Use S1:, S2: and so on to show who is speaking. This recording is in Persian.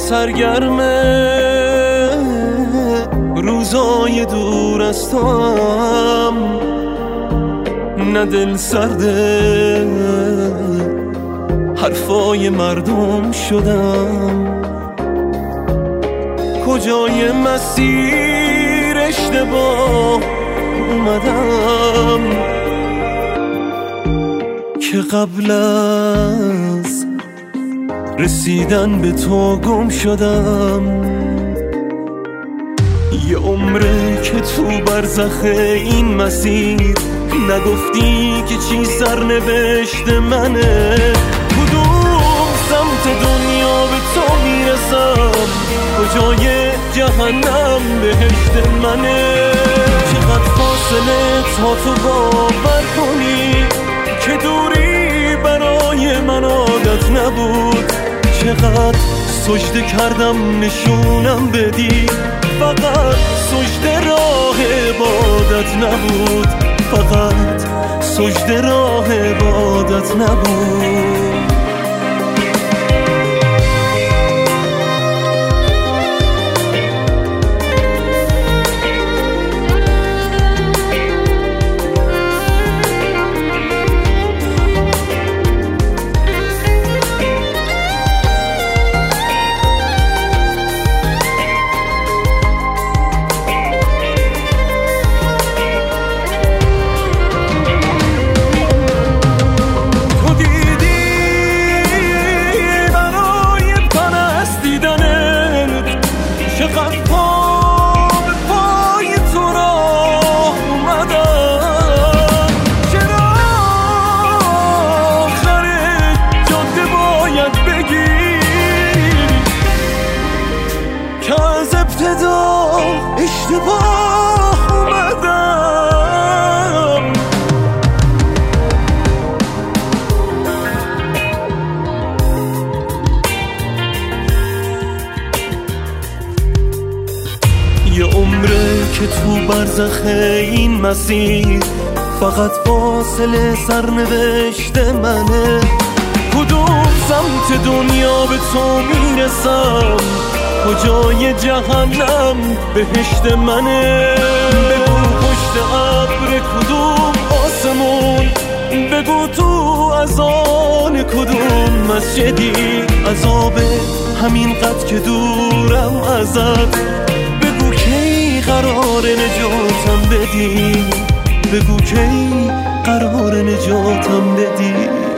S1: سرگرمه روزای دور از تو هم، نه دل سرده حرفای مردم شدم. کجای مسیر اشتباه اومدم که قبل از رسیدن به تو گم شدم. یه عمره که تو برزخ این مسیر نگفتی که چی سرنوشت منه. کدوم سمت دنیا به تو میرسم، کجای جهنم بهشت منه. چقدر فاصله تا تو باور کنی که دوری برای من عادت نبود. چقدر سجده کردم نشونم بدی، فقط سجده راه عبادت نبود، فقط سجده راه عبادت نبود. اشتباه اومدم. یه عمره که تو برزخ این مسیر فقط فاصله سرنوشت منه. کدوم سمت دنیا به تو میرسم، کجای جهنم بهشت منه. بگو پشت ابر کدوم آسمون، بگو تو اذان کدوم مسجدی. عذاب همین قد که دورم ازت، بگو کی قرار نجاتم بدی، بگو کی قرار نجاتم بدی.